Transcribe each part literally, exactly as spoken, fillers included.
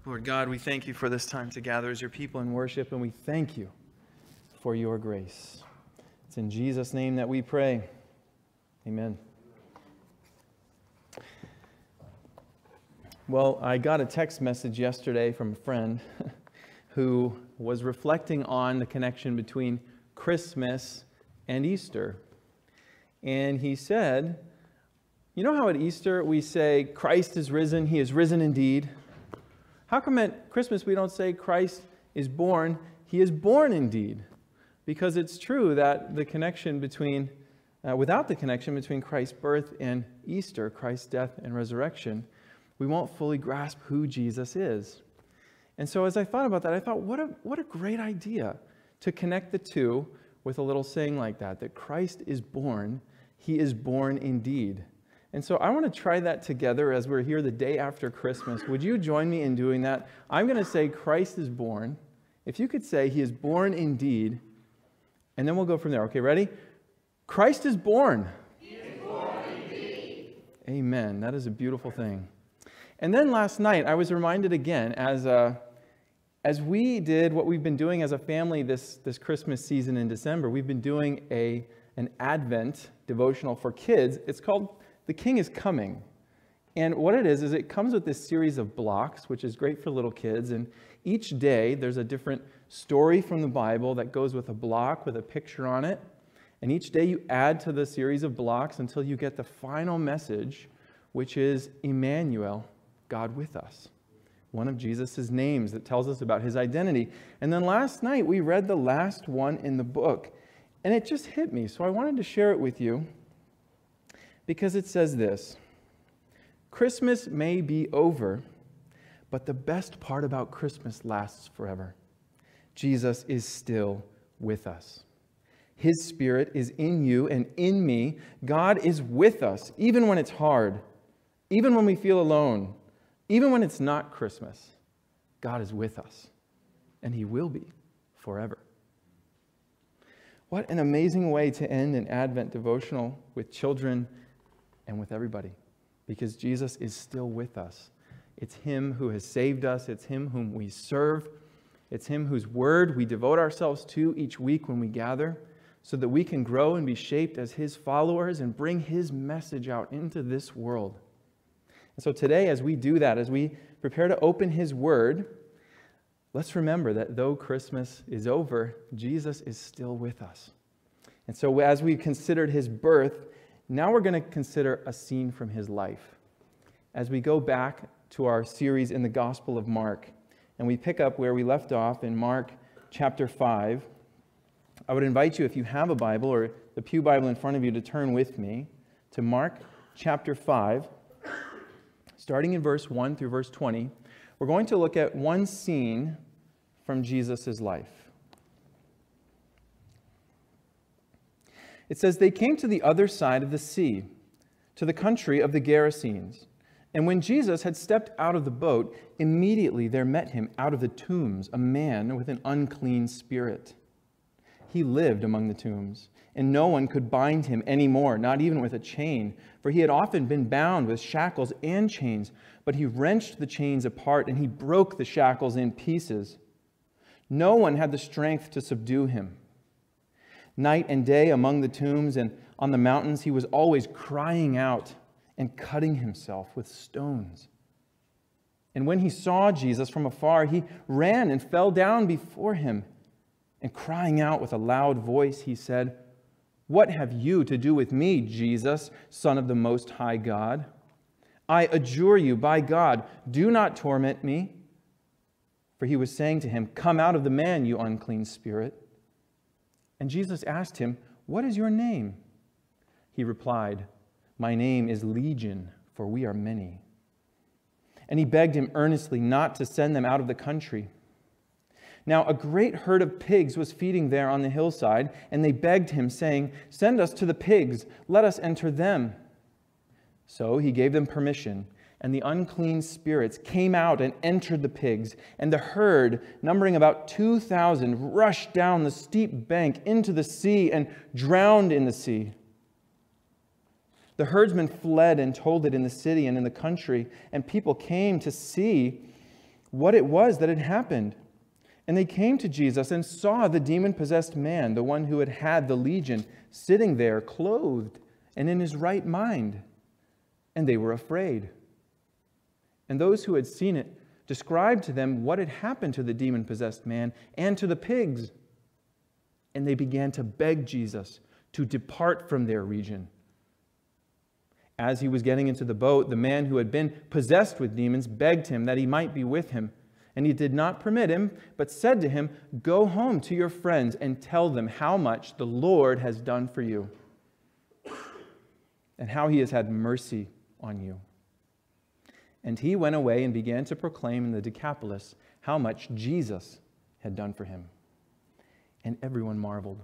Lord God, we thank you for this time to gather as your people in worship, and we thank you for your grace. It's in Jesus' name that we pray. Amen. Well, I got a text message yesterday from a friend who was reflecting on the connection between Christmas and Easter. And he said, you know how at Easter we say, Christ is risen, he is risen indeed? How come at Christmas we don't say Christ is born, he is born indeed? Because it's true that the connection between, uh, without the connection between Christ's birth and Easter, Christ's death and resurrection, we won't fully grasp who Jesus is. And so as I thought about that, I thought, what a, what a great idea to connect the two with a little saying like that, that Christ is born, he is born indeed. And so I want to try that together as we're here the day after Christmas. Would you join me in doing that? I'm going to say Christ is born. If you could say he is born indeed, and then we'll go from there. Okay, ready? Christ is born. He is born indeed. Amen. That is a beautiful thing. And then last night, I was reminded again, as uh, as we did what we've been doing as a family this, this Christmas season in December, we've been doing a an Advent devotional for kids. It's called The King is Coming. And what it is, is it comes with this series of blocks, which is great for little kids. And each day, there's a different story from the Bible that goes with a block with a picture on it. And each day you add to the series of blocks until you get the final message, which is Emmanuel, God with us. One of Jesus' names that tells us about his identity. And then last night, we read the last one in the book. And it just hit me. So I wanted to share it with you because it says this: Christmas may be over, but the best part about Christmas lasts forever. Jesus is still with us. His Spirit is in you and in me. God is with us, even when it's hard, even when we feel alone, even when it's not Christmas. God is with us, and he will be forever. What an amazing way to end an Advent devotional with children and with everybody, because Jesus is still with us. It's him who has saved us. It's him whom we serve. It's him whose word we devote ourselves to each week when we gather, so that we can grow and be shaped as his followers and bring his message out into this world. And so today, as we do that, as we prepare to open his word, let's remember that though Christmas is over, Jesus is still with us. And so as we considered his birth, now we're going to consider a scene from his life. As we go back to our series in the Gospel of Mark, and we pick up where we left off in Mark chapter five, I would invite you, if you have a Bible or the Pew Bible in front of you, to turn with me to Mark chapter five, starting in verse one through verse twenty. We're going to look at one scene from Jesus' life. It says, they came to the other side of the sea, to the country of the Gerasenes. And when Jesus had stepped out of the boat, immediately there met him out of the tombs a man with an unclean spirit. He lived among the tombs, and no one could bind him any more, not even with a chain, for he had often been bound with shackles and chains. But he wrenched the chains apart, and he broke the shackles in pieces. No one had the strength to subdue him. Night and day among the tombs and on the mountains, he was always crying out and cutting himself with stones. And when he saw Jesus from afar, he ran and fell down before him. And crying out with a loud voice, he said, "What have you to do with me, Jesus, Son of the Most High God? I adjure you by God, do not torment me." For he was saying to him, "Come out of the man, you unclean spirit." And Jesus asked him, "What is your name?" He replied, "My name is Legion, for we are many." And he begged him earnestly not to send them out of the country. Now a great herd of pigs was feeding there on the hillside, and they begged him, saying, "Send us to the pigs, let us enter them." So he gave them permission, and the unclean spirits came out and entered the pigs, and the herd, numbering about two thousand, rushed down the steep bank into the sea and drowned in the sea. The herdsmen fled and told it in the city and in the country, and people came to see what it was that had happened. And they came to Jesus and saw the demon-possessed man, the one who had had the legion, sitting there, clothed and in his right mind. And they were afraid. And those who had seen it described to them what had happened to the demon-possessed man and to the pigs. And they began to beg Jesus to depart from their region. As he was getting into the boat, the man who had been possessed with demons begged him that he might be with him. And he did not permit him, but said to him, "Go home to your friends and tell them how much the Lord has done for you, and how he has had mercy on you." And he went away and began to proclaim in the Decapolis how much Jesus had done for him. And everyone marveled.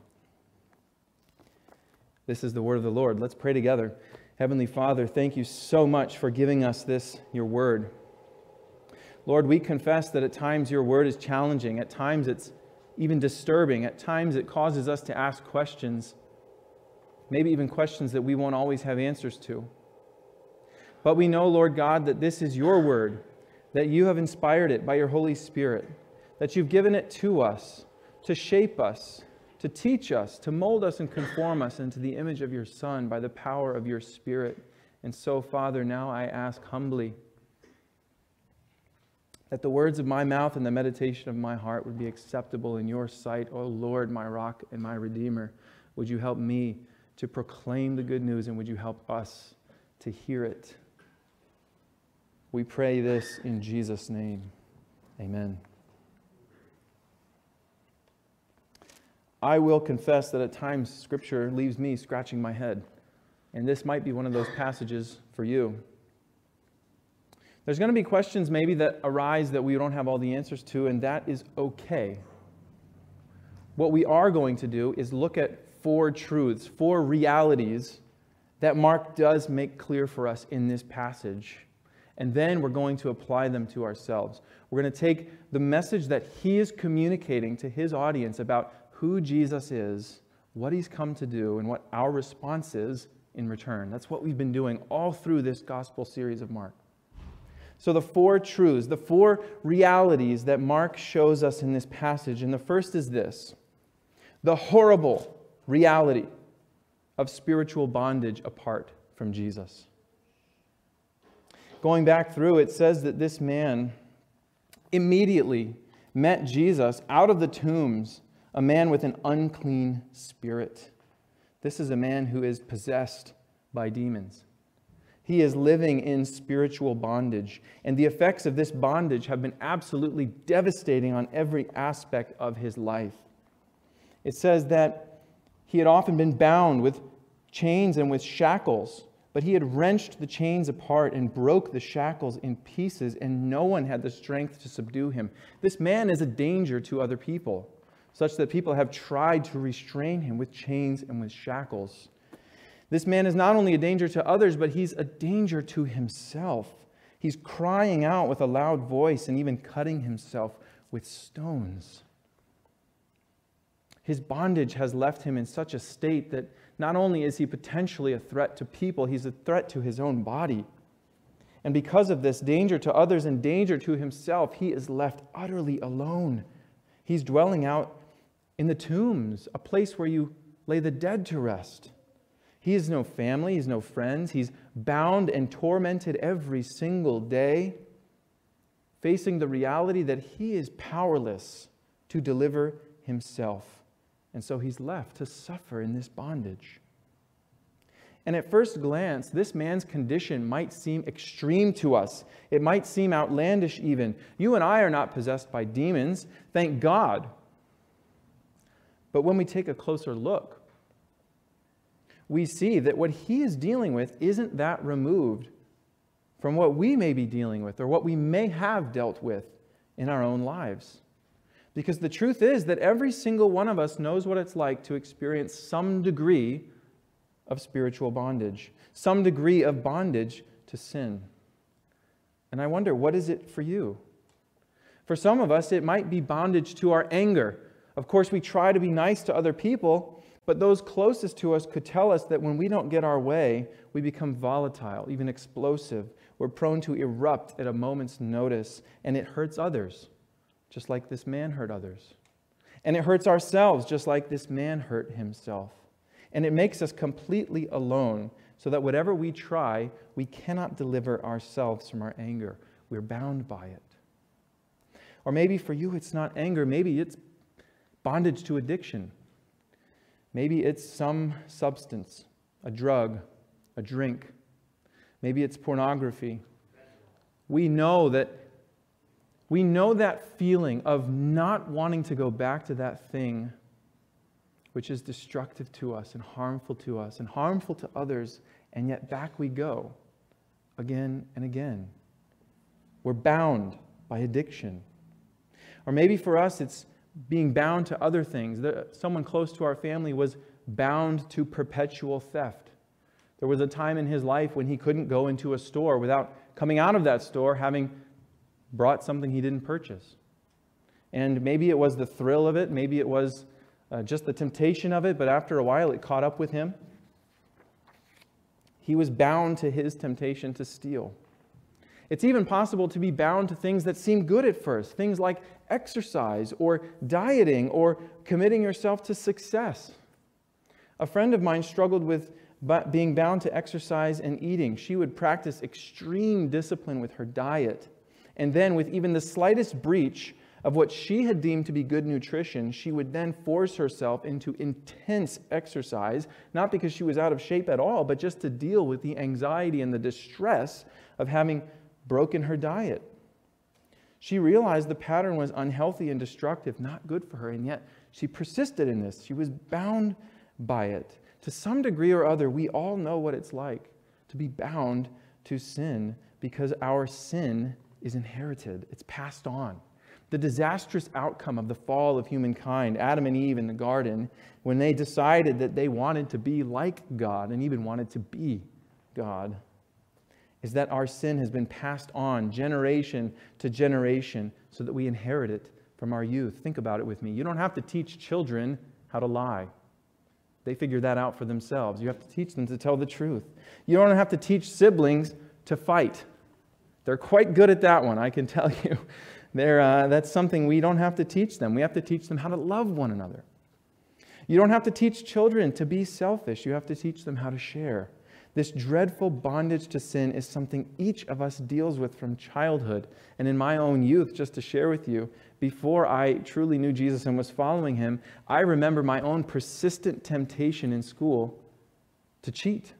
This is the word of the Lord. Let's pray together. Heavenly Father, thank you so much for giving us this, your word. Lord, we confess that at times your word is challenging. At times it's even disturbing. At times it causes us to ask questions, maybe even questions that we won't always have answers to. But we know, Lord God, that this is your word, that you have inspired it by your Holy Spirit, that you've given it to us to shape us, to teach us, to mold us and conform us into the image of your Son by the power of your Spirit. And so, Father, now I ask humbly that the words of my mouth and the meditation of my heart would be acceptable in your sight, O Lord, my rock and my redeemer. Would you help me to proclaim the good news, and would you help us to hear it? We pray this in Jesus' name. Amen. I will confess that at times Scripture leaves me scratching my head, and this might be one of those passages for you. There's going to be questions maybe that arise that we don't have all the answers to, and that is okay. What we are going to do is look at four truths, four realities that Mark does make clear for us in this passage. And then we're going to apply them to ourselves. We're going to take the message that he is communicating to his audience about who Jesus is, what he's come to do, and what our response is in return. That's what we've been doing all through this gospel series of Mark. So the four truths, the four realities that Mark shows us in this passage, and the first is this: the horrible reality of spiritual bondage apart from Jesus. Going back through, it says that this man immediately met Jesus out of the tombs, a man with an unclean spirit. This is a man who is possessed by demons. He is living in spiritual bondage, and the effects of this bondage have been absolutely devastating on every aspect of his life. It says that he had often been bound with chains and with shackles, but he had wrenched the chains apart and broke the shackles in pieces, and no one had the strength to subdue him. This man is a danger to other people, such that people have tried to restrain him with chains and with shackles. This man is not only a danger to others, but he's a danger to himself. He's crying out with a loud voice and even cutting himself with stones. His bondage has left him in such a state that not only is he potentially a threat to people, he's a threat to his own body. And because of this danger to others and danger to himself, he is left utterly alone. He's dwelling out in the tombs, a place where you lay the dead to rest. He has no family, he has no friends. He's bound and tormented every single day, facing the reality that he is powerless to deliver himself. And so he's left to suffer in this bondage. And at first glance, this man's condition might seem extreme to us. It might seem outlandish even. You and I are not possessed by demons, thank God. But when we take a closer look, we see that what he is dealing with isn't that removed from what we may be dealing with or what we may have dealt with in our own lives. Because the truth is that every single one of us knows what it's like to experience some degree of spiritual bondage, some degree of bondage to sin. And I wonder, what is it for you? For some of us, it might be bondage to our anger. Of course, we try to be nice to other people, But those closest to us could tell us that when we don't get our way, we become volatile, even explosive. We're prone to erupt at a moment's notice, and it hurts others, just like this man hurt others. And it hurts ourselves, just like this man hurt himself. And it makes us completely alone, so that whatever we try, we cannot deliver ourselves from our anger. We're bound by it. Or maybe for you, it's not anger. Maybe it's bondage to addiction. Maybe it's some substance, a drug, a drink. Maybe it's pornography. We know that we know that feeling of not wanting to go back to that thing which is destructive to us and harmful to us and harmful to others, and yet back we go again and again. We're bound by addiction. Or maybe for us it's being bound to other things. Someone close to our family was bound to perpetual theft. There was a time in his life when he couldn't go into a store without coming out of that store having brought something he didn't purchase. And maybe it was the thrill of it, maybe it was uh, just the temptation of it, but after a while it caught up with him. He was bound to his temptation to steal. It's even possible to be bound to things that seem good at first, things like exercise or dieting or committing yourself to success. A friend of mine struggled with being bound to exercise and eating. She would practice extreme discipline with her diet. And then with even the slightest breach of what she had deemed to be good nutrition, she would then force herself into intense exercise, not because she was out of shape at all, but just to deal with the anxiety and the distress of having broken her diet. She realized the pattern was unhealthy and destructive, not good for her, and yet she persisted in this. She was bound by it. To some degree or other, we all know what it's like to be bound to sin because our sin is inherited. It's passed on. The disastrous outcome of the fall of humankind, Adam and Eve in the garden, when they decided that they wanted to be like God and even wanted to be God, is that our sin has been passed on generation to generation so that we inherit it from our youth. Think about it with me. You don't have to teach children how to lie. They figure that out for themselves. You have to teach them to tell the truth. You don't have to teach siblings to fight. They're quite good at that one, I can tell you. They're, uh, that's something we don't have to teach them. We have to teach them how to love one another. You don't have to teach children to be selfish. You have to teach them how to share. This dreadful bondage to sin is something each of us deals with from childhood. And in my own youth, just to share with you, before I truly knew Jesus and was following Him, I remember my own persistent temptation in school to cheat.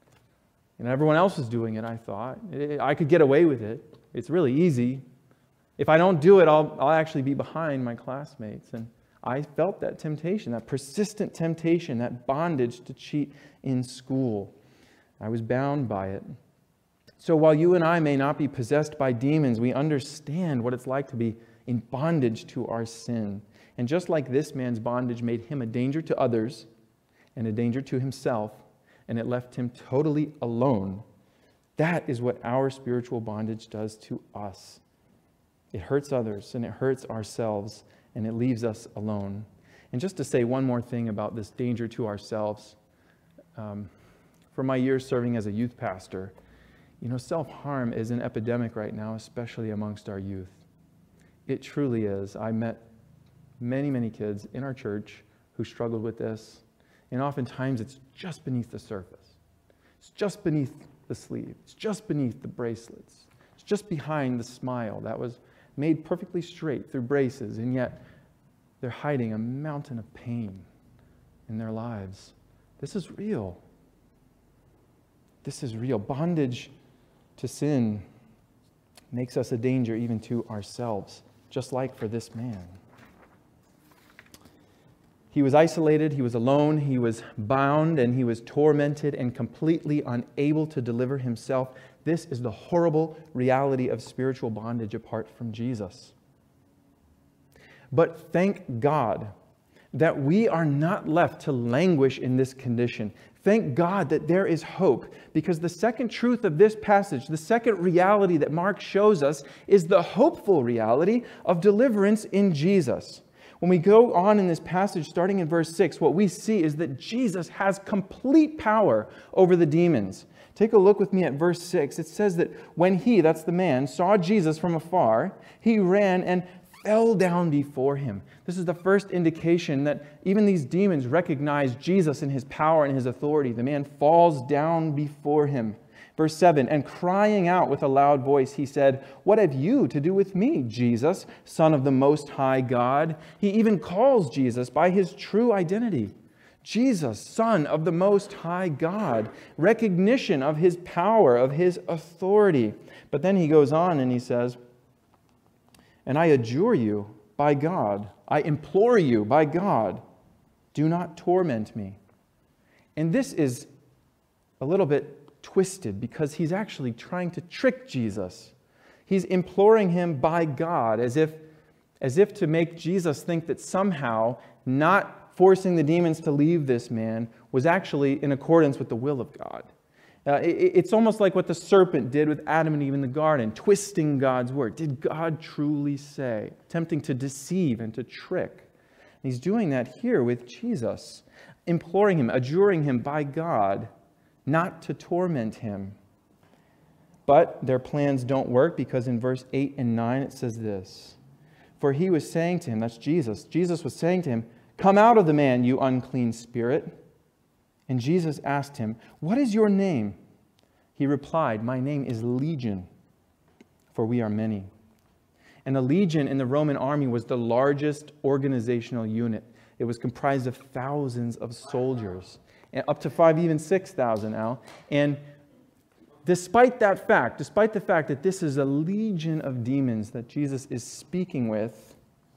And everyone else was doing it, I thought. I could get away with it. It's really easy. If I don't do it, I'll, I'll actually be behind my classmates. And I felt that temptation, that persistent temptation, that bondage to cheat in school. I was bound by it. So while you and I may not be possessed by demons, we understand what it's like to be in bondage to our sin. And just like this man's bondage made him a danger to others and a danger to himself, and it left him totally alone, that is what our spiritual bondage does to us. It hurts others and it hurts ourselves and it leaves us alone. And just to say one more thing about this danger to ourselves, um, for my years serving as a youth pastor, you know, self-harm is an epidemic right now, especially amongst our youth. It truly is. I met many, many kids in our church who struggled with this, and oftentimes it's just beneath the surface. It's just beneath the sleeve. It's just beneath the bracelets. It's just behind the smile that was made perfectly straight through braces, and yet they're hiding a mountain of pain in their lives. This is real. This is real. Bondage to sin makes us a danger even to ourselves, just like for this man. He was isolated, he was alone, he was bound, and he was tormented and completely unable to deliver himself. This is the horrible reality of spiritual bondage apart from Jesus. But thank God that we are not left to languish in this condition. Thank God that there is hope, because the second truth of this passage, the second reality that Mark shows us, is the hopeful reality of deliverance in Jesus. when we go on in this passage, starting in verse six, what we see is that Jesus has complete power over the demons. Take a look with me at verse six. It says that when he, that's the man, saw Jesus from afar, he ran and fell down before him. This is the first indication that even these demons recognize Jesus and his power and his authority. The man falls down before him. Verse seven, and crying out with a loud voice, he said, "What have you to do with me, Jesus, Son of the Most High God?" He even calls Jesus by his true identity. Jesus, Son of the Most High God. Recognition of his power, of his authority. But then he goes on and he says, "And I adjure you by God, I implore you by God, do not torment me." And this is a little bit twisted because he's actually trying to trick Jesus. He's imploring him by God as if, as if to make Jesus think that somehow not forcing the demons to leave this man was actually in accordance with the will of God. Uh, it, it's almost like what the serpent did with Adam and Eve in the garden, twisting God's word. Did God truly say? Attempting to deceive and to trick. And he's doing that here with Jesus, imploring him, adjuring him by God not to torment him. But their plans don't work because in verse eight and nine it says this, "For he was saying to him," that's Jesus, Jesus was saying to him, "Come out of the man, you unclean spirit." And Jesus asked him, "What is your name?" He replied, "My name is Legion, for we are many." And a legion in the Roman army was the largest organizational unit. It was comprised of thousands of soldiers, and up to five, even six thousand, Al. And despite that fact, despite the fact that this is a legion of demons that Jesus is speaking with,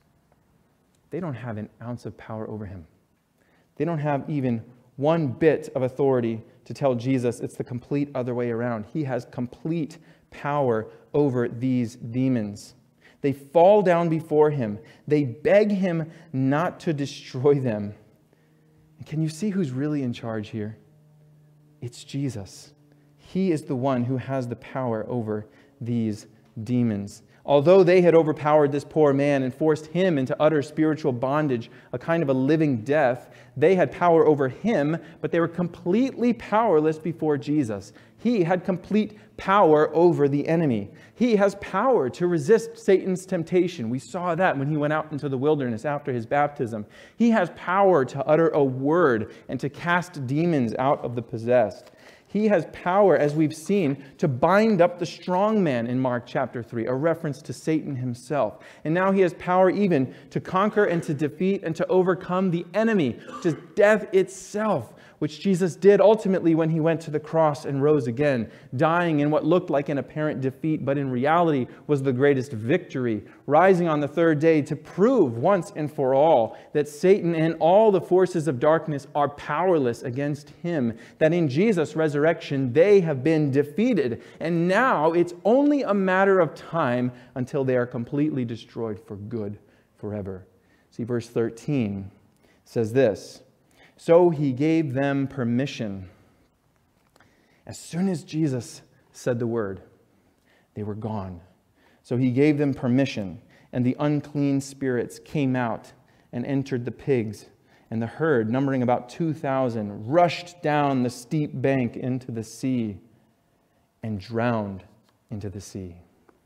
they don't have an ounce of power over him. They don't have even one bit of authority to tell Jesus it's the complete other way around. He has complete power over these demons. They fall down before him. They beg him not to destroy them. And can you see who's really in charge here? It's Jesus. He is the one who has the power over these demons. Although they had overpowered this poor man and forced him into utter spiritual bondage, a kind of a living death, they had power over him, but they were completely powerless before Jesus. He had complete power over the enemy. He has power to resist Satan's temptation. We saw that when he went out into the wilderness after his baptism. He has power to utter a word and to cast demons out of the possessed. He has power, as we've seen, to bind up the strong man in Mark chapter three, a reference to Satan himself. And now he has power even to conquer and to defeat and to overcome the enemy, which is death itself, which Jesus did ultimately when he went to the cross and rose again, dying in what looked like an apparent defeat, but in reality was the greatest victory, rising on the third day to prove once and for all that Satan and all the forces of darkness are powerless against him, that in Jesus' resurrection they have been defeated, and now it's only a matter of time until they are completely destroyed for good forever. See, verse thirteen says this, "So he gave them permission." As soon as Jesus said the word, they were gone. So he gave them permission, and the unclean spirits came out and entered the pigs, and the herd, numbering about two thousand, rushed down the steep bank into the sea and drowned into the sea.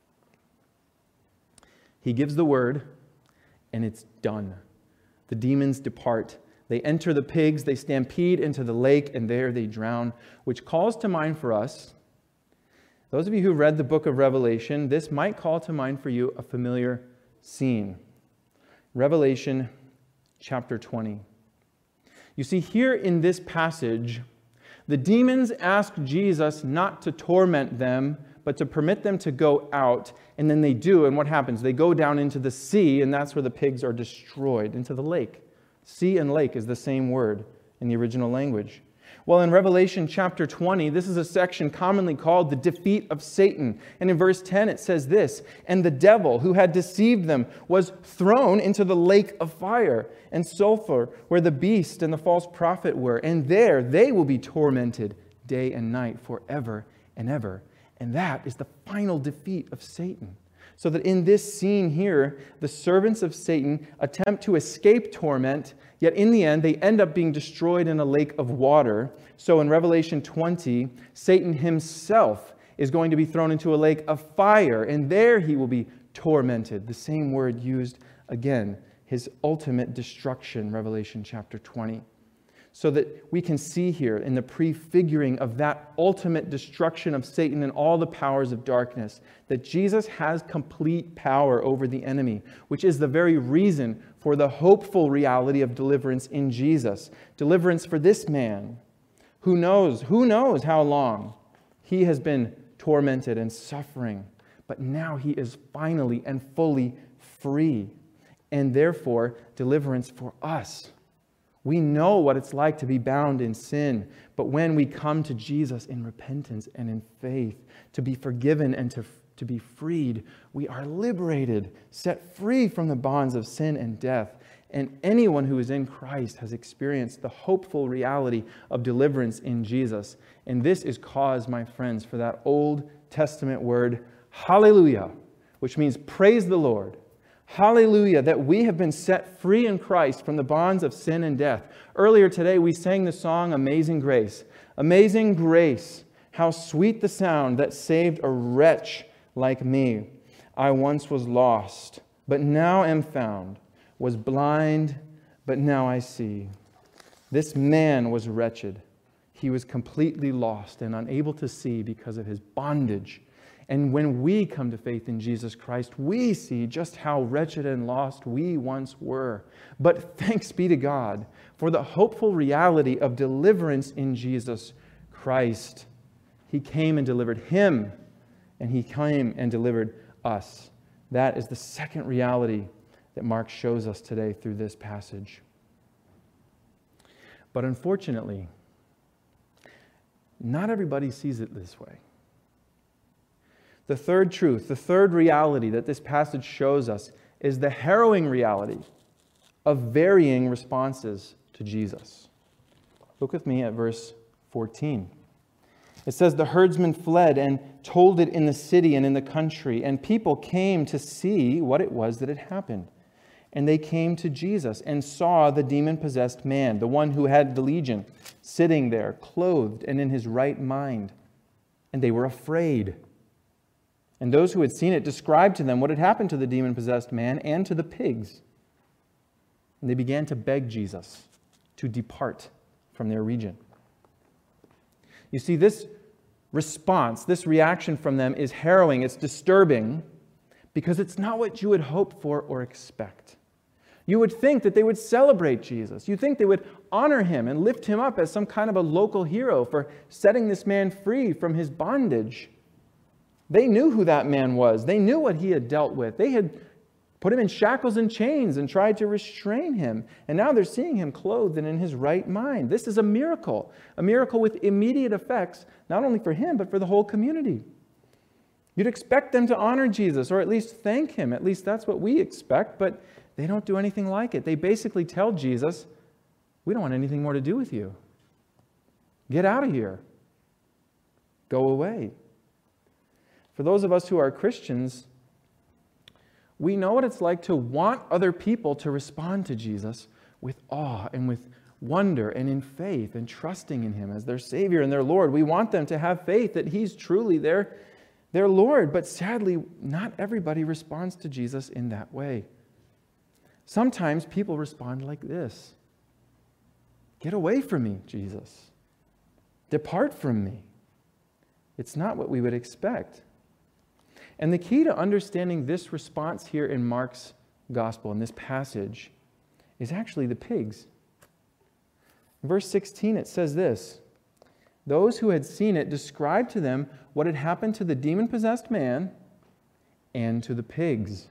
He gives the word, and it's done. The demons depart. They enter the pigs, they stampede into the lake, and there they drown, which calls to mind for us, those of you who read the book of Revelation, this might call to mind for you a familiar scene. Revelation chapter twenty. You see, here in this passage, the demons ask Jesus not to torment them, but to permit them to go out, and then they do, and what happens? They go down into the sea, and that's where the pigs are destroyed, into the lake. Sea and lake is the same word in the original language. Well, in Revelation chapter twenty, this is a section commonly called the defeat of Satan. And in verse ten it says this, "And the devil who had deceived them was thrown into the lake of fire and sulfur, where the beast and the false prophet were. And there they will be tormented day and night forever and ever." And that is the final defeat of Satan. So that in this scene here, the servants of Satan attempt to escape torment, yet in the end, they end up being destroyed in a lake of water. So in Revelation twenty, Satan himself is going to be thrown into a lake of fire, and there he will be tormented. The same word used again, his ultimate destruction, Revelation chapter twenty. So that we can see here in the prefiguring of that ultimate destruction of Satan and all the powers of darkness, that Jesus has complete power over the enemy, which is the very reason for the hopeful reality of deliverance in Jesus. Deliverance for this man who knows, who knows how long he has been tormented and suffering, but now he is finally and fully free. And therefore, deliverance for us. We know what it's like to be bound in sin, but when we come to Jesus in repentance and in faith, to be forgiven and to, to be freed, we are liberated, set free from the bonds of sin and death. And anyone who is in Christ has experienced the hopeful reality of deliverance in Jesus. And this is cause, my friends, for that Old Testament word, hallelujah, which means praise the Lord. Hallelujah, that we have been set free in Christ from the bonds of sin and death. Earlier today, we sang the song Amazing Grace. Amazing grace, how sweet the sound that saved a wretch like me. I once was lost, but now am found. Was blind, but now I see. This man was wretched. He was completely lost and unable to see because of his bondage. And when we come to faith in Jesus Christ, we see just how wretched and lost we once were. But thanks be to God for the hopeful reality of deliverance in Jesus Christ. He came and delivered him, and he came and delivered us. That is the second reality that Mark shows us today through this passage. But unfortunately, not everybody sees it this way. The third truth, the third reality that this passage shows us is the harrowing reality of varying responses to Jesus. Look with me at verse fourteen. It says, "The herdsmen fled and told it in the city and in the country, and people came to see what it was that had happened. And they came to Jesus and saw the demon-possessed man, the one who had the legion, sitting there, clothed and in his right mind. And they were afraid. And those who had seen it described to them what had happened to the demon-possessed man and to the pigs. And they began to beg Jesus to depart from their region." You see, this response, this reaction from them is harrowing, it's disturbing, because it's not what you would hope for or expect. You would think that they would celebrate Jesus. You'd think they would honor him and lift him up as some kind of a local hero for setting this man free from his bondage. They knew who that man was. They knew what he had dealt with. They had put him in shackles and chains and tried to restrain him. And now they're seeing him clothed and in his right mind. This is a miracle, a miracle with immediate effects, not only for him, but for the whole community. You'd expect them to honor Jesus, or at least thank him. At least that's what we expect, but they don't do anything like it. They basically tell Jesus, "We don't want anything more to do with you. Get out of here. Go away." For those of us who are Christians, we know what it's like to want other people to respond to Jesus with awe and with wonder and in faith and trusting in him as their Savior and their Lord. We want them to have faith that he's truly their, their Lord. But sadly, not everybody responds to Jesus in that way. Sometimes people respond like this: "Get away from me, Jesus. Depart from me." It's not what we would expect. And the key to understanding this response here in Mark's gospel, in this passage, is actually the pigs. In verse sixteen, it says this: "Those who had seen it described to them what had happened to the demon-possessed man and to the pigs."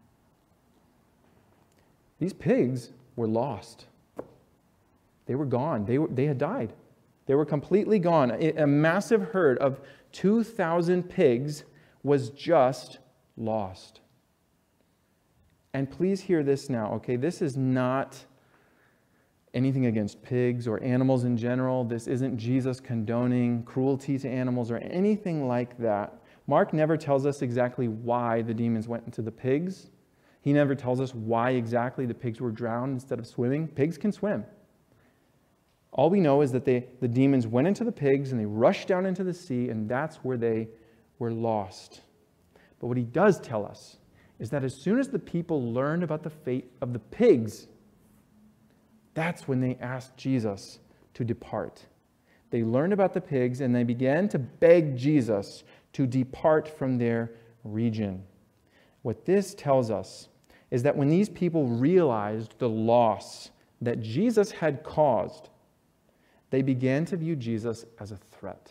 These pigs were lost. They were gone. They were, they had died. They were completely gone. A, a massive herd of two thousand pigs was just lost. And please hear this now, okay? This is not anything against pigs or animals in general. This isn't Jesus condoning cruelty to animals or anything like that. Mark never tells us exactly why the demons went into the pigs. He never tells us why exactly the pigs were drowned instead of swimming. Pigs can swim. All we know is that they, the demons went into the pigs and they rushed down into the sea, and that's where they were lost. But what he does tell us is that as soon as the people learned about the fate of the pigs, that's when they asked Jesus to depart. They learned about the pigs and they began to beg Jesus to depart from their region. What this tells us is that when these people realized the loss that Jesus had caused, they began to view Jesus as a threat.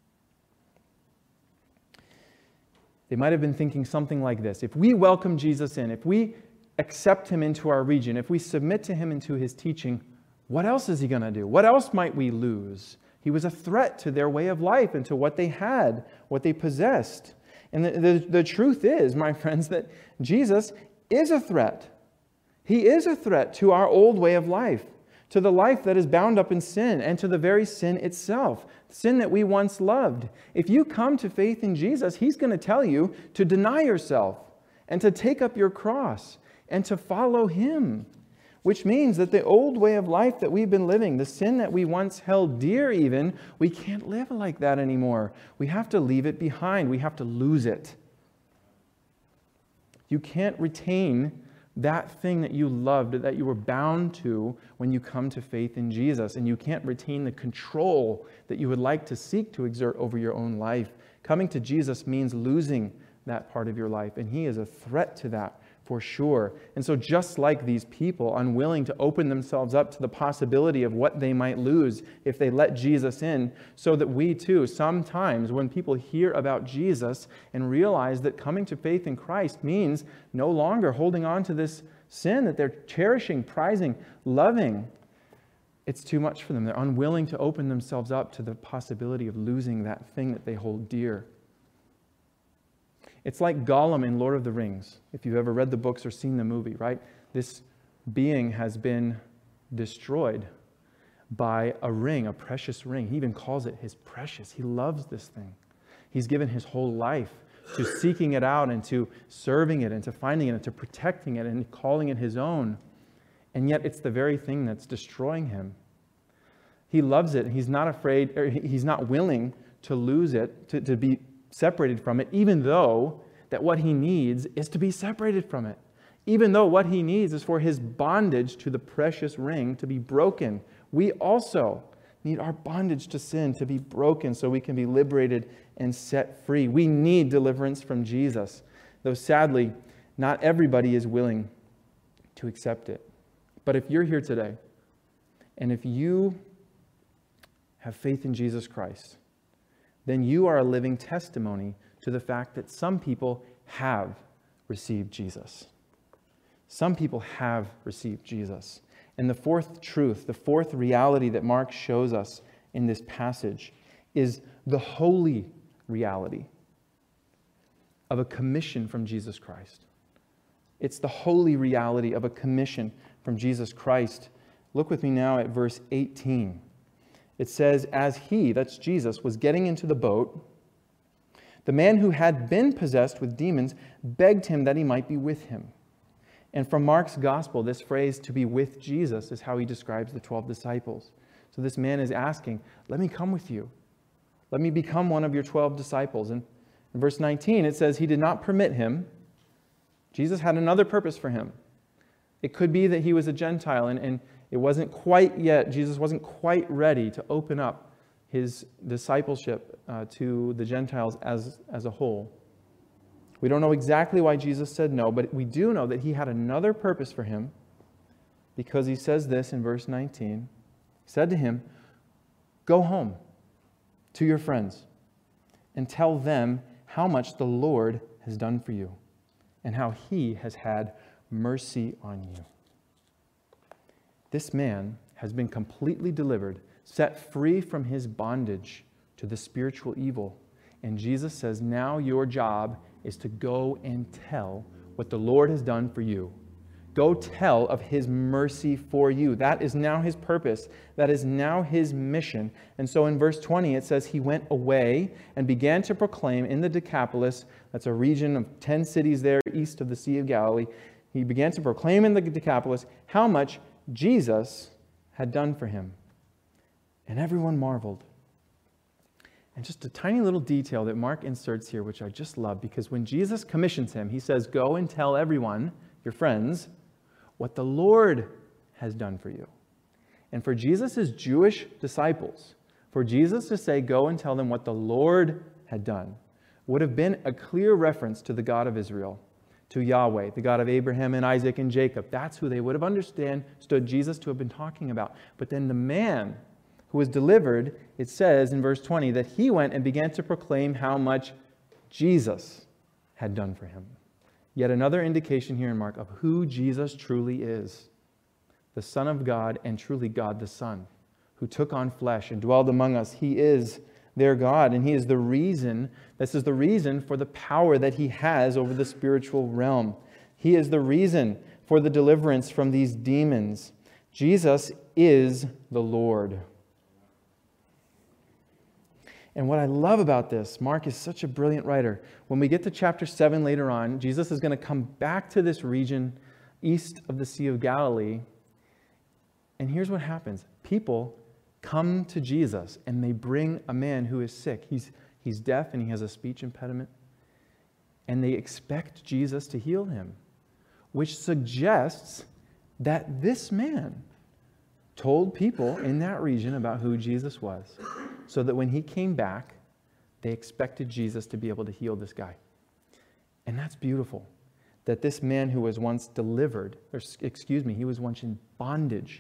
They might have been thinking something like this: if we welcome Jesus in, if we accept him into our region, if we submit to him into his teaching, what else is he going to do? What else might we lose? He was a threat to their way of life and to what they had, what they possessed. And the, the, the truth is, my friends, that Jesus is a threat. He is a threat to our old way of life, to the life that is bound up in sin, and to the very sin itself, sin that we once loved. If you come to faith in Jesus, he's going to tell you to deny yourself and to take up your cross and to follow him, which means that the old way of life that we've been living, the sin that we once held dear even, we can't live like that anymore. We have to leave it behind. We have to lose it. You can't retain that thing that you loved, that you were bound to when you come to faith in Jesus. And you can't retain the control that you would like to seek to exert over your own life. Coming to Jesus means losing that part of your life, and he is a threat to that for sure. And so just like these people, unwilling to open themselves up to the possibility of what they might lose if they let Jesus in, so that we too, sometimes when people hear about Jesus and realize that coming to faith in Christ means no longer holding on to this sin that they're cherishing, prizing, loving, it's too much for them. They're unwilling to open themselves up to the possibility of losing that thing that they hold dear. It's like Gollum in Lord of the Rings, if you've ever read the books or seen the movie, right? This being has been destroyed by a ring, a precious ring. He even calls it his precious. He loves this thing. He's given his whole life to seeking it out and to serving it and to finding it and to protecting it and calling it his own. And yet it's the very thing that's destroying him. He loves it. He's not afraid, or he's not willing to lose it, to, to be separated from it, even though that what he needs is to be separated from it. Even though what he needs is for his bondage to the precious ring to be broken. We also need our bondage to sin to be broken so we can be liberated and set free. We need deliverance from Jesus, though sadly, not everybody is willing to accept it. But if you're here today, and if you have faith in Jesus Christ, then you are a living testimony to the fact that some people have received Jesus. Some people have received Jesus. And the fourth truth, the fourth reality that Mark shows us in this passage is the holy reality of a commission from Jesus Christ. It's the holy reality of a commission from Jesus Christ. Look with me now at verse eighteen. It says, as he, that's Jesus, was getting into the boat, the man who had been possessed with demons begged him that he might be with him. And from Mark's gospel, this phrase, to be with Jesus, is how he describes the twelve disciples. So this man is asking, let me come with you. Let me become one of your twelve disciples. And in verse nineteen, it says he did not permit him. Jesus had another purpose for him. It could be that he was a Gentile and, and it wasn't quite yet, Jesus wasn't quite ready to open up his discipleship uh, to the Gentiles as, as a whole. We don't know exactly why Jesus said no, but we do know that he had another purpose for him, because he says this in verse nineteen. He said to him, go home to your friends and tell them how much the Lord has done for you and how he has had mercy on you. This man has been completely delivered, set free from his bondage to the spiritual evil. And Jesus says, now your job is to go and tell what the Lord has done for you. Go tell of his mercy for you. That is now his purpose. That is now his mission. And so in verse twenty, it says, he went away and began to proclaim in the Decapolis, that's a region of ten cities there east of the Sea of Galilee. He began to proclaim in the Decapolis how much Jesus had done for him. And everyone marveled. And just a tiny little detail that Mark inserts here, which I just love, because when Jesus commissions him, he says, go and tell everyone, your friends, what the Lord has done for you. And for Jesus' Jewish disciples, for Jesus to say, go and tell them what the Lord had done, would have been a clear reference to the God of Israel, to Yahweh, the God of Abraham and Isaac and Jacob. That's who they would have understood Jesus to have been talking about. But then the man who was delivered, it says in verse twenty, that he went and began to proclaim how much Jesus had done for him. Yet another indication here in Mark of who Jesus truly is. The Son of God and truly God the Son, who took on flesh and dwelled among us. He is their God, and he is the reason, this is the reason for the power that he has over the spiritual realm. He is the reason for the deliverance from these demons. Jesus is the Lord. And what I love about this, Mark is such a brilliant writer. When we get to chapter seven later on, Jesus is going to come back to this region east of the Sea of Galilee. And here's what happens. People come to Jesus and they bring a man who is sick. He's, he's deaf and he has a speech impediment. And they expect Jesus to heal him, which suggests that this man told people in that region about who Jesus was, so that when he came back, they expected Jesus to be able to heal this guy. And that's beautiful, that this man who was once delivered, or excuse me, he was once in bondage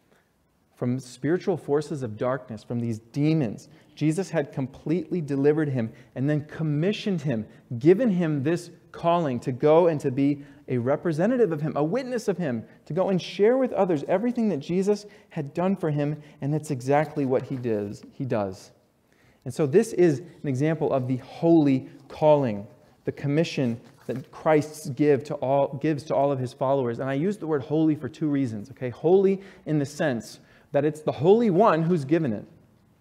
from spiritual forces of darkness, from these demons. Jesus had completely delivered him and then commissioned him, given him this calling to go and to be a representative of him, a witness of him, to go and share with others everything that Jesus had done for him, and that's exactly what he does. He does. And so this is an example of the holy calling, the commission that Christ give to all, gives to all of his followers. And I use the word holy for two reasons. Okay, holy in the sense that it's the Holy One who's given it.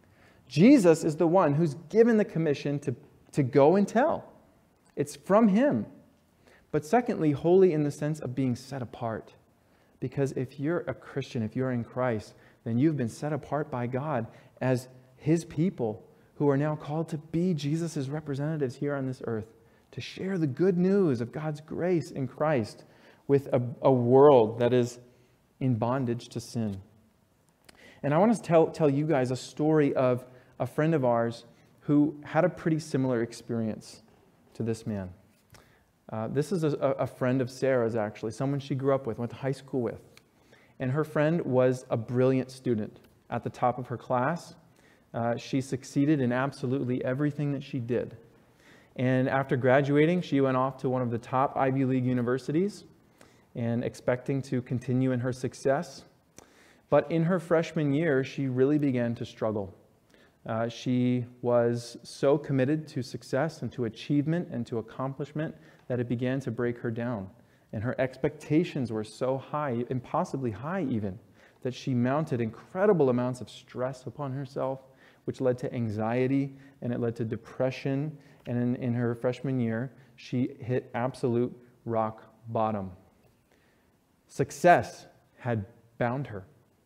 Jesus is the one who's given the commission to, to go and tell. It's from him. But secondly, holy in the sense of being set apart. Because if you're a Christian, if you're in Christ, then you've been set apart by God as his people who are now called to be Jesus' representatives here on this earth, to share the good news of God's grace in Christ with a, a world that is in bondage to sin. And I want to tell, tell you guys a story of a friend of ours who had a pretty similar experience to this man. Uh, this is a, a friend of Sarah's, actually, someone she grew up with, went to high school with. And her friend was a brilliant student at the top of her class. Uh, she succeeded in absolutely everything that she did. And after graduating, she went off to one of the top Ivy League universities and expecting to continue in her success. But in her freshman year, she really began to struggle. Uh, she was so committed to success and to achievement and to accomplishment that it began to break her down. And her expectations were so high, impossibly high even, that she mounted incredible amounts of stress upon herself, which led to anxiety, and it led to depression. And in, in her freshman year, she hit absolute rock bottom. Success had bound her.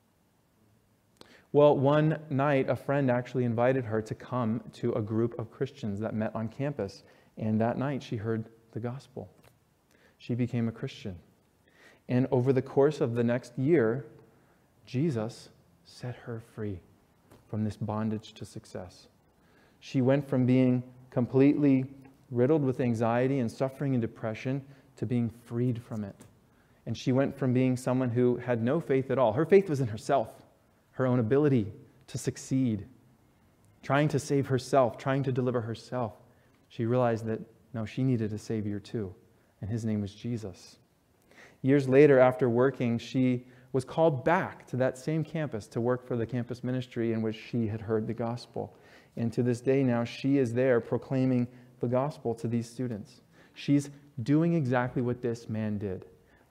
Well, one night, a friend actually invited her to come to a group of Christians that met on campus. And that night, she heard the gospel. She became a Christian. And over the course of the next year, Jesus set her free from this bondage to success. She went from being completely riddled with anxiety and suffering and depression to being freed from it. And she went from being someone who had no faith at all. Her faith was in herself, her own ability to succeed, trying to save herself, trying to deliver herself. She realized that, no, she needed a Savior too, and his name was Jesus. Years later, after working, she was called back to that same campus to work for the campus ministry in which she had heard the gospel. And to this day now, she is there proclaiming the gospel to these students. She's doing exactly what this man did.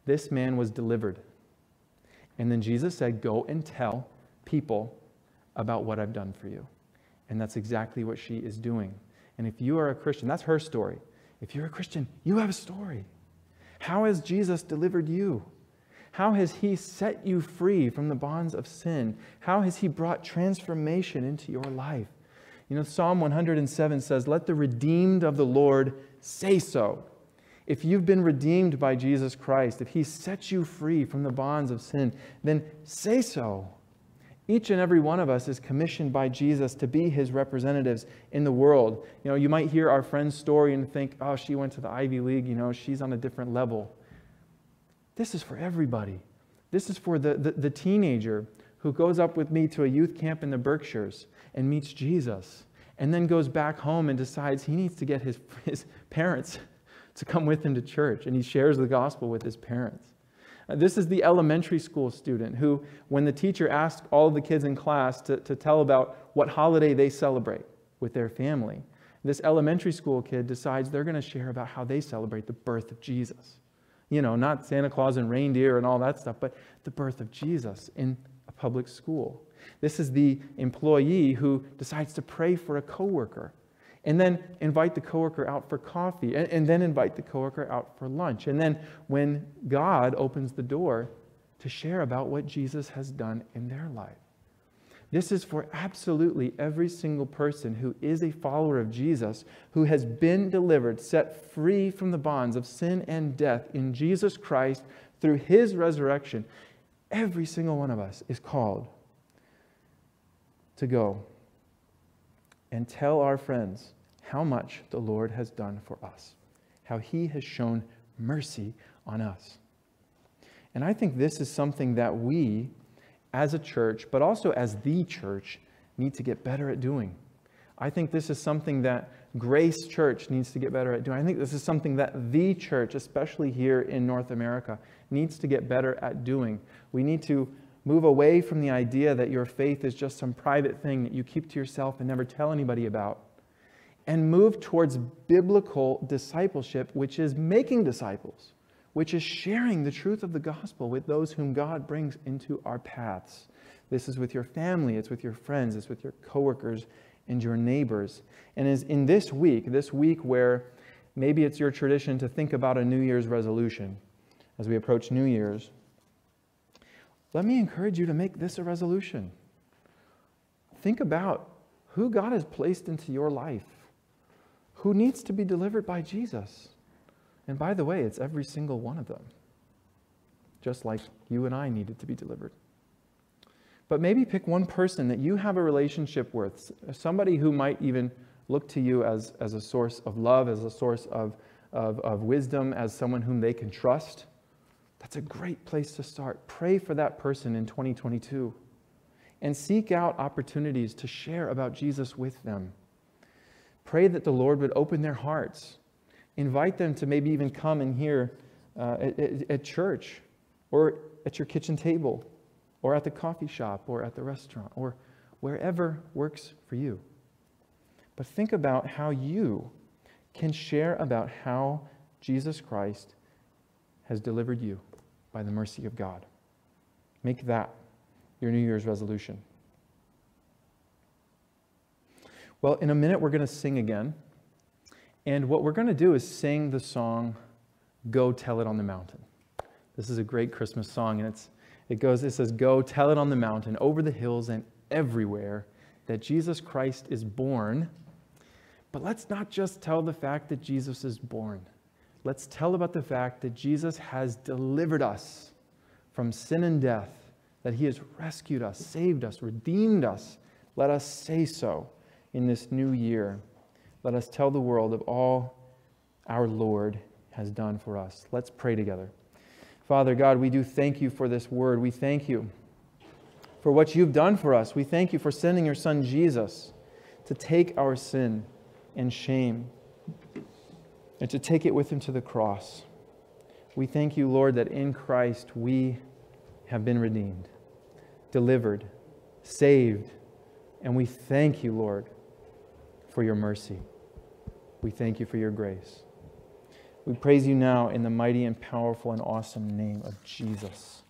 This man was delivered. And then Jesus said, go and tell people about what I've done for you. And that's exactly what she is doing. And if you are a Christian, that's her story. If you're a Christian, you have a story. How has Jesus delivered you? How has he set you free from the bonds of sin? How has he brought transformation into your life? You know, Psalm one hundred seven says, let the redeemed of the Lord say so. If you've been redeemed by Jesus Christ, if he sets you free from the bonds of sin, then say so. Each and every one of us is commissioned by Jesus to be his representatives in the world. You know, you might hear our friend's story and think, oh, she went to the Ivy League, you know, she's on a different level. This is for everybody. This is for the, the, the teenager who goes up with me to a youth camp in the Berkshires and meets Jesus, and then goes back home and decides he needs to get his, his parents to come with him to church, and he shares the gospel with his parents. Uh, this is the elementary school student who, when the teacher asks all of the kids in class to, to tell about what holiday they celebrate with their family, this elementary school kid decides they're going to share about how they celebrate the birth of Jesus. You know, not Santa Claus and reindeer and all that stuff, but the birth of Jesus in a public school. This is the employee who decides to pray for a coworker, and then invite the coworker out for coffee, and, and then invite the coworker out for lunch. And then when God opens the door, to share about what Jesus has done in their life. This is for absolutely every single person who is a follower of Jesus, who has been delivered, set free from the bonds of sin and death in Jesus Christ through his resurrection. Every single one of us is called to go and tell our friends how much the Lord has done for us, how he has shown mercy on us. And I think this is something that we, as a church, but also as the church, need to get better at doing. I think this is something that Grace Church needs to get better at doing. I think this is something that the church, especially here in North America, needs to get better at doing. We need to move away from the idea that your faith is just some private thing that you keep to yourself and never tell anybody about, and move towards biblical discipleship, which is making disciples, which is sharing the truth of the gospel with those whom God brings into our paths. This is with your family, it's with your friends, it's with your coworkers and your neighbors. And is in this week, this week where maybe it's your tradition to think about a New Year's resolution as we approach New Year's, let me encourage you to make this a resolution. Think about who God has placed into your life, who needs to be delivered by Jesus. And by the way, it's every single one of them, just like you and I needed to be delivered. But maybe pick one person that you have a relationship with, somebody who might even look to you as, as a source of love, as a source of, of, of wisdom, as someone whom they can trust. That's a great place to start. Pray for that person in twenty twenty-two and seek out opportunities to share about Jesus with them. Pray that the Lord would open their hearts. Invite them to maybe even come and hear uh, at, at, at church, or at your kitchen table, or at the coffee shop, or at the restaurant, or wherever works for you. But think about how you can share about how Jesus Christ has delivered you by the mercy of God. Make that your New Year's resolution. Well, in a minute we're going to sing again. And what we're going to do is sing the song, Go Tell It on the Mountain. This is a great Christmas song, and it's it goes, it says, go tell it on the mountain, over the hills and everywhere, that Jesus Christ is born. But let's not just tell the fact that Jesus is born. Let's tell about the fact that Jesus has delivered us from sin and death, that he has rescued us, saved us, redeemed us. Let us say so in this new year. Let us tell the world of all our Lord has done for us. Let's pray together. Father God, we do thank you for this word. We thank you for what you've done for us. We thank you for sending your Son Jesus to take our sin and shame and to take it with him to the cross. We thank you, Lord, that in Christ we have been redeemed, delivered, saved, and we thank you, Lord, for your mercy. We thank you for your grace. We praise you now in the mighty and powerful and awesome name of Jesus.